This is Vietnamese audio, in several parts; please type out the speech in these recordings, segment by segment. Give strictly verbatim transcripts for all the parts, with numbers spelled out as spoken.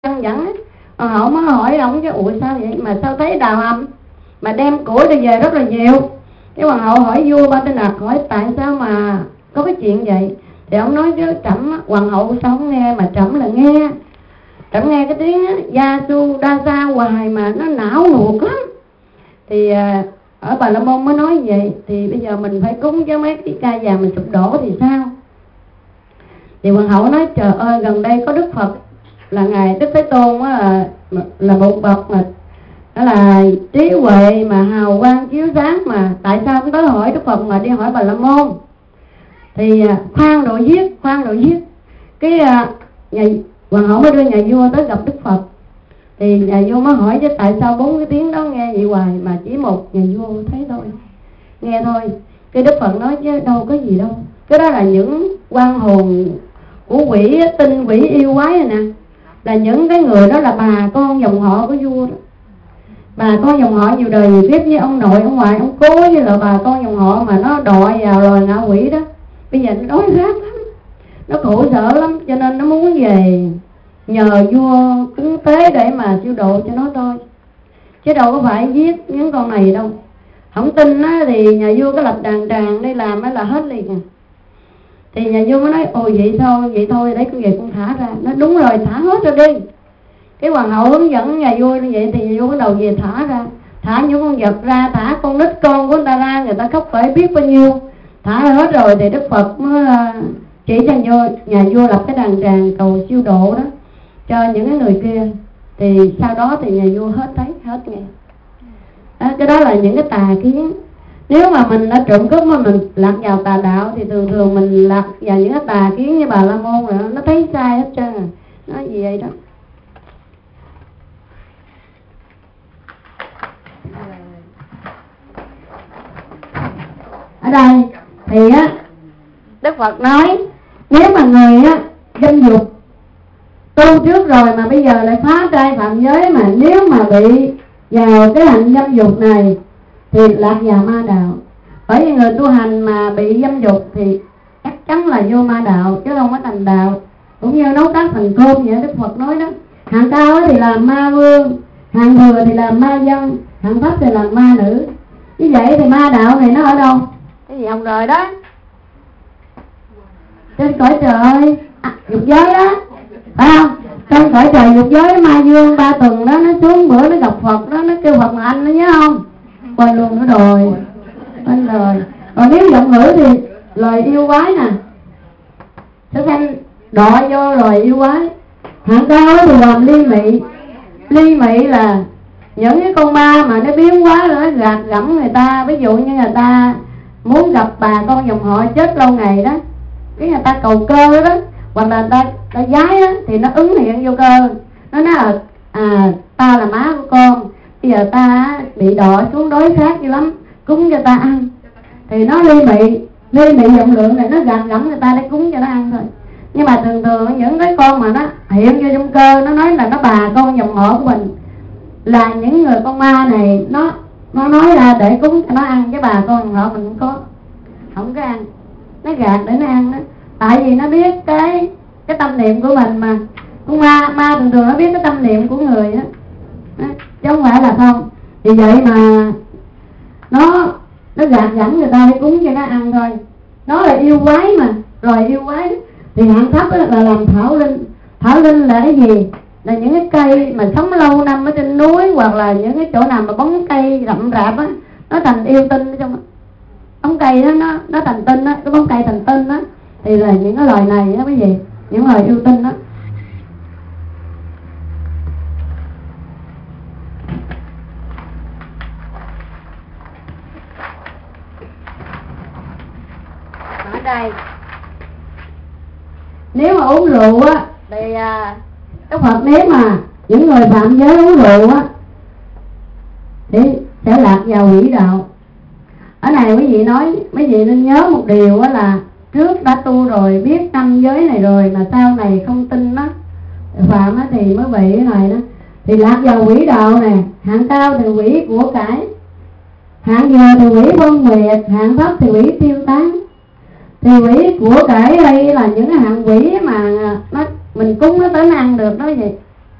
dân dẫn Hoàng hậu mới hỏi ông chứ ủa sao vậy mà sao thấy đào âm mà đem của đi về rất là nhiều. Cái hoàng hậu hỏi vua Ba Tư Nặc hỏi tại sao mà có cái chuyện vậy, thì ông nói chứ trẫm, hoàng hậu sao không nghe mà trẫm là nghe, trẫm nghe cái tiếng gia su đa sa hoài mà nó não nuột lắm. Thì ở Bà La Môn mới nói vậy, thì bây giờ mình phải cúng cho mấy cái ca vàng mình sụp đổ thì sao. Thì hoàng hậu nói trời ơi gần đây có Đức Phật là ngài Đức Thế Tôn là là một bậc mà đó là trí huệ mà hào quang chiếu sáng, mà tại sao cũng tới hỏi Đức Phật mà đi hỏi Bà La Môn. Thì khoan độ giết khoan độ giết cái nhà hoàng hậu mới đưa nhà vua tới gặp Đức Phật. Thì nhà vua mới hỏi chứ tại sao bốn cái tiếng đó nghe vậy hoài mà chỉ một nhà vua thấy thôi, nghe thôi. Cái Đức Phật nói chứ đâu có gì đâu, cái đó là những oan hồn của quỷ tinh quỷ yêu quái này nè, là những cái người đó là bà con dòng họ của vua đó. Bà con dòng họ nhiều đời nhiều kiếp với ông nội ông ngoại ông cố với là bà con dòng họ mà nó đọa vào loài ngạ quỷ đó. Bây giờ nó đói rát lắm, nó khổ sở lắm, cho nên nó muốn về nhờ vua cúng tế để mà siêu độ cho nó thôi, chứ đâu có phải giết những con này đâu. Không tin á thì nhà vua có lập đàn tràng đi làm á là hết liền à. Thì nhà vua mới nói ồ vậy thôi vậy thôi đấy con về con thả ra. Nó đúng rồi thả hết rồi đi. Cái hoàng hậu hướng dẫn nhà vua như vậy thì nhà vua bắt đầu về thả ra, thả những con vật ra, thả con nít con của người ta ra, người ta khóc phải biết bao nhiêu. Thả hết rồi thì Đức Phật mới chỉ cho vua, nhà vua lập cái đàn tràng cầu siêu độ đó cho những cái người kia. Thì sau đó thì nhà vua hết thấy hết nghe đó, cái đó là những cái tà kiến. Nếu mà mình đã trộm cướp mà mình lạc vào tà đạo thì thường thường mình lạc vào những cái tà kiến như Bà La Môn rồi, nó thấy sai hết trơn à. Nói gì vậy đó. Ở đây thì á Đức Phật nói nếu mà người á dâm dục tu trước rồi mà bây giờ lại phá trai phạm giới, mà nếu mà bị vào cái hành dâm dục này thì lạc vào ma đạo. Bởi vì người tu hành mà bị dâm dục thì chắc chắn là vô ma đạo chứ không có thành đạo. Cũng như nấu cát thành cơm vậy, Đức Phật nói đó. Hạng cao thì là ma vương, hạng thừa thì là ma dân, hạng thấp thì là ma nữ. Như vậy thì ma đạo này nó ở đâu? Cái gì ông rồi đó, trên cõi trời à, dục giới đó, phải không? Trong cõi trời dục giới ma vương ba tuần đó, nó xuống bữa nó gặp Phật đó, nó kêu Phật mà anh nó nhớ không? Quên luôn nữa rồi, quên rồi. Còn nếu giọng ngữ thì lời yêu quái nè, sẽ sanh đọa vô lời yêu quái. Hạng cao thì làm ly mị. Ly mị là những cái con ma mà nó biến quá rồi nó gạt gẫm người ta. Ví dụ như người ta muốn gặp bà con dòng họ chết lâu ngày đó, cái người ta cầu cơ đó, hoặc là ta, ta giái á, thì nó ứng hiện vô cơ. Nó nói là à ta là má của con, bây giờ ta bị đọa xuống đói khát dữ lắm, cúng cho ta ăn. Thì nó ly mị, ly mị vọng lượng này, nó gạt gẫm người ta để cúng cho nó ăn thôi. Nhưng mà thường thường những cái con mà nó hiện vô trong cơ, nó nói là nó bà con dòng họ của mình, là những người con ma này nó nó nói ra để cúng cho nó ăn, cái bà con dòng họ mình không có không có ăn, nó gạt để nó ăn đó. Tại vì nó biết cái cái tâm niệm của mình mà. Con ma ma thường thường nó biết cái tâm niệm của người đó, đó chứ không phải là không. Vì vậy mà nó nó gạt gẫm người ta để cúng cho nó ăn thôi. Nó là yêu quái mà, rồi yêu quái. Thì hạng thấp là làm thảo linh. Thảo linh là cái gì? Là những cái cây mà sống lâu năm ở trên núi, hoặc là những cái chỗ nào mà bóng cây rậm rạp á, nó thành yêu tinh ở trong đó. Bóng cây đó nó nó thành tinh á, cái bóng cây thành tinh á, thì là những cái loài này á, cái gì? Những loài yêu tinh đó. Ở đây nếu mà uống rượu á thì à, Đức Phật nếu mà những người phạm giới uống rượu á thì sẽ lạc vào quỷ đạo. Ở này quý vị nói, mấy vị nên nhớ một điều á là trước đã tu rồi, biết năm giới này rồi mà sau này không tin đó phạm á thì mới bị cái này đó. Thì lạc vào quỷ đạo này, hạng cao thì quỷ của cải, hạng vừa thì quỷ phân nguyệt, hạng thấp thì quỷ tiêu tán. Thì quỷ của cải đây là những cái hạng quỷ mà nó mình cúng nó tới nó ăn được đó vậy.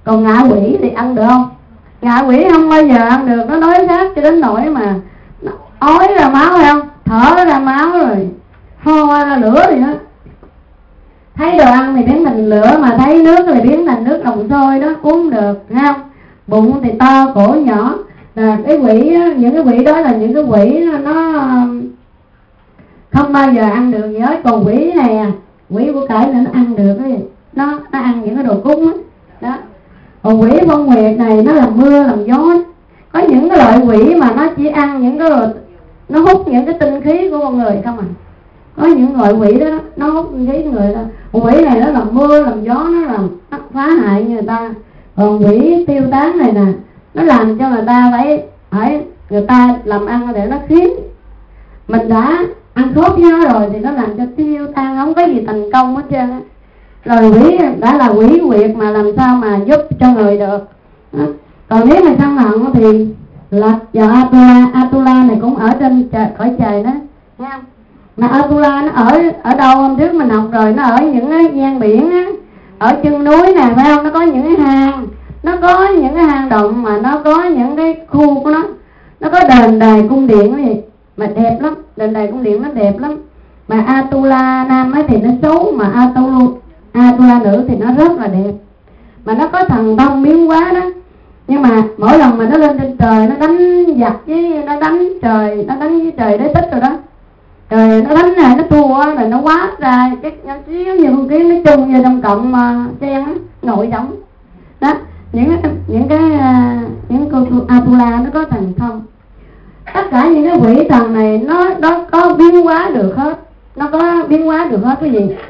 Còn ngạ quỷ thì ăn được không? Ngạ quỷ không bao giờ ăn được, nó đói khát cho đến nỗi mà nó ói ra máu hay không, thở ra máu rồi ho ra lửa thì nó thấy đồ ăn thì biến thành lửa, mà thấy nước thì biến thành nước đồng sôi đó, uống được, thấy không? Bụng thì to, cổ nhỏ. Là cái quỷ, những cái quỷ đó là những cái quỷ nó không bao giờ ăn được gì hết. Còn quỷ này à, quỷ của cải nữa nó ăn được cái nó nó ăn những cái đồ cúng đó. Đó. Còn quỷ phong nguyệt này nó làm mưa làm gió. Có những cái loại quỷ mà nó chỉ ăn những cái, nó hút những cái tinh khí của con người không à. Có những loại quỷ đó nó hút tinh khí của người đó. Còn quỷ này nó làm mưa làm gió, nó làm nó phá hại người ta. Còn quỷ tiêu tán này nè, nó làm cho người ta phải phải người ta làm ăn để nó khiến mình đã ăn khớp với nó rồi thì nó làm cho tiêu tan, không có gì thành công hết trơn á. Rồi quỷ đã là quỷ quyệt mà làm sao mà giúp cho người được đó. Còn nếu mà sân hận thì là giờ Atula, Atula này cũng ở trên trời, cõi trời đó, nghe không? Mà Atula nó ở ở đâu hôm trước mình học rồi, nó ở những cái gian biển á, ở chân núi nè, phải không? Nó có những cái hang, nó có những cái hang động, mà nó có những cái khu của nó, nó có đền đài cung điện gì mà đẹp lắm, đền đài cung điện nó đẹp lắm. Mà Atula nam ấy thì nó xấu, mà Atula Atula nữ thì nó rất là đẹp, mà nó có thần thông biến hóa đó. Nhưng mà mỗi lần mà nó lên trên trời, nó đánh giặc với nó đánh trời, nó đánh với trời đế tích rồi đó, rồi nó đánh này nó thua rồi nó quát ra cái nó xíu như con kiến nó chung vô trong cộng mà sen á, nội giống đó. Những cái những cái những con Atula nó có thần thông. Tất cả những cái quỷ thần này nó nó có biến hóa được hết, nó có biến hóa được hết cái gì.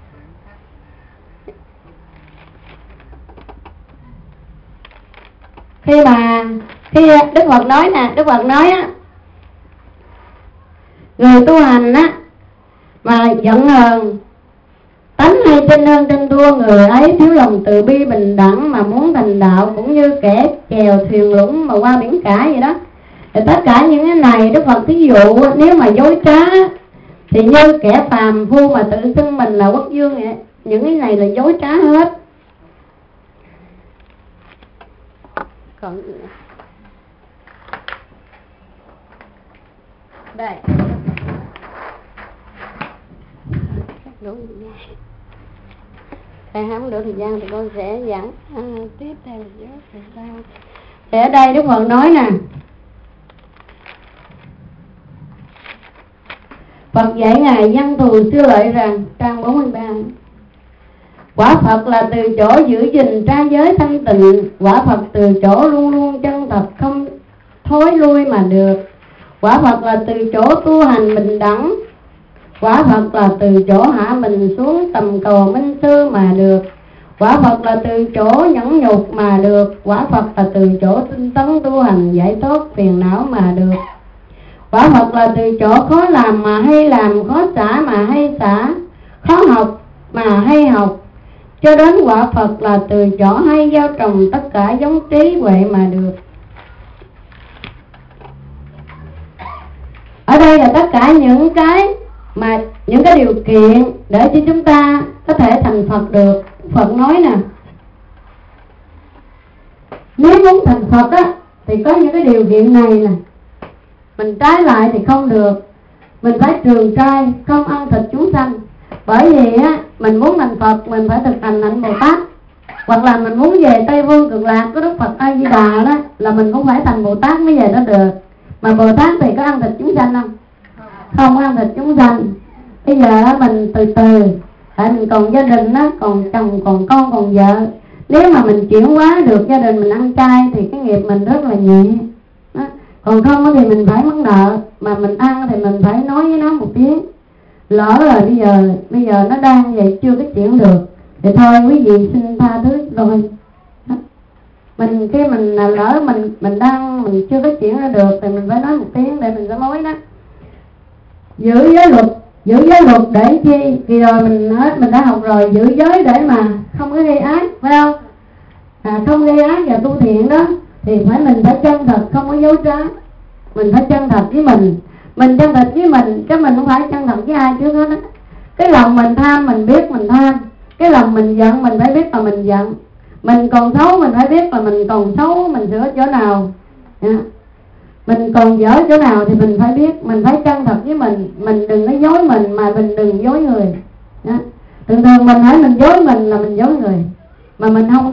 Khi mà khi Đức Phật nói nè, Đức Phật nói á, người tu hành á mà giận hờn, tánh hay tin hơn tin thua, người ấy thiếu lòng từ bi bình đẳng mà muốn thành đạo, cũng như kẻ chèo thuyền lũng mà qua biển cả vậy đó. Thì tất cả những cái này Đức Phật thí dụ nếu mà dối trá thì như kẻ phàm phu mà tự xưng mình là quốc vương vậy. Những cái này là dối trá hết. Còn đây đủ thời gian, thầy không đủ thời gian thì con sẽ giảng à, tiếp theo thì sao. Thì ở đây Đức Phật nói nè, Phật dạy ngài Văn Thù Sư Lợi rằng, trang bốn mươi ba, quả Phật là từ chỗ giữ gìn trai giới thanh tịnh, quả Phật từ chỗ luôn luôn chân thật không thối lui mà được, quả Phật là từ chỗ tu hành bình đẳng, quả Phật là từ chỗ hạ mình xuống tầm cầu minh sư mà được, quả Phật là từ chỗ nhẫn nhục mà được, quả Phật là từ chỗ tinh tấn tu hành giải thoát phiền não mà được, quả Phật là từ chỗ khó làm mà hay làm, khó xả mà hay xả, khó học mà hay học, cho đến quả Phật là từ chỗ hay gieo trồng tất cả giống trí huệ mà được. Ở đây là tất cả những cái mà những cái điều kiện để cho chúng ta có thể thành Phật được. Phật nói nè, nếu muốn thành Phật á thì có những cái điều kiện này nè, mình trái lại thì không được. Mình phải trường trai, không ăn thịt chúng sanh. Bởi vì á mình muốn thành Phật mình phải thực hành hạnh Bồ Tát, hoặc là mình muốn về Tây Phương Cực Lạc của Đức Phật A Di Đà đó là mình cũng phải thành Bồ Tát mới về đó được. Mà Bồ Tát thì có ăn thịt chúng sanh không? Không ăn thịt chúng sanh. Bây giờ mình từ từ, tại mình còn gia đình á, còn chồng, còn con, còn vợ. Nếu mà mình chuyển hóa được gia đình mình ăn chay thì cái nghiệp mình rất là nhẹ đó. Còn không thì mình phải mắc nợ, mà mình ăn thì mình phải nói với nó một tiếng. Lỡ rồi bây giờ bây giờ nó đang vậy chưa có chuyển được thì thôi quý vị xin tha thứ rồi. Mình khi mình lỡ mình mình đang mình chưa có chuyển ra được thì mình phải nói một tiếng để mình sám hối đó. Giữ giới luật, giữ giới luật để chi? Vì rồi mình hết mình đã học rồi, giữ giới để mà không có gây ác, phải không? À, không gây ác và tu thiện đó thì phải mình phải chân thật, không có dối trá. Mình phải chân thật với mình, mình chân thật với mình, chứ mình không phải chân thật với ai trước hết á. Cái lòng mình tham mình biết mình tham, cái lòng mình giận mình phải biết mà mình giận. Mình còn xấu mình phải biết là mình còn xấu, mình sửa chỗ nào. Mình còn dở chỗ nào thì mình phải biết. Mình phải chân thật với mình. Mình đừng có dối mình mà mình đừng dối người. Thường thường mình hỏi mình dối mình là mình dối người, mà mình không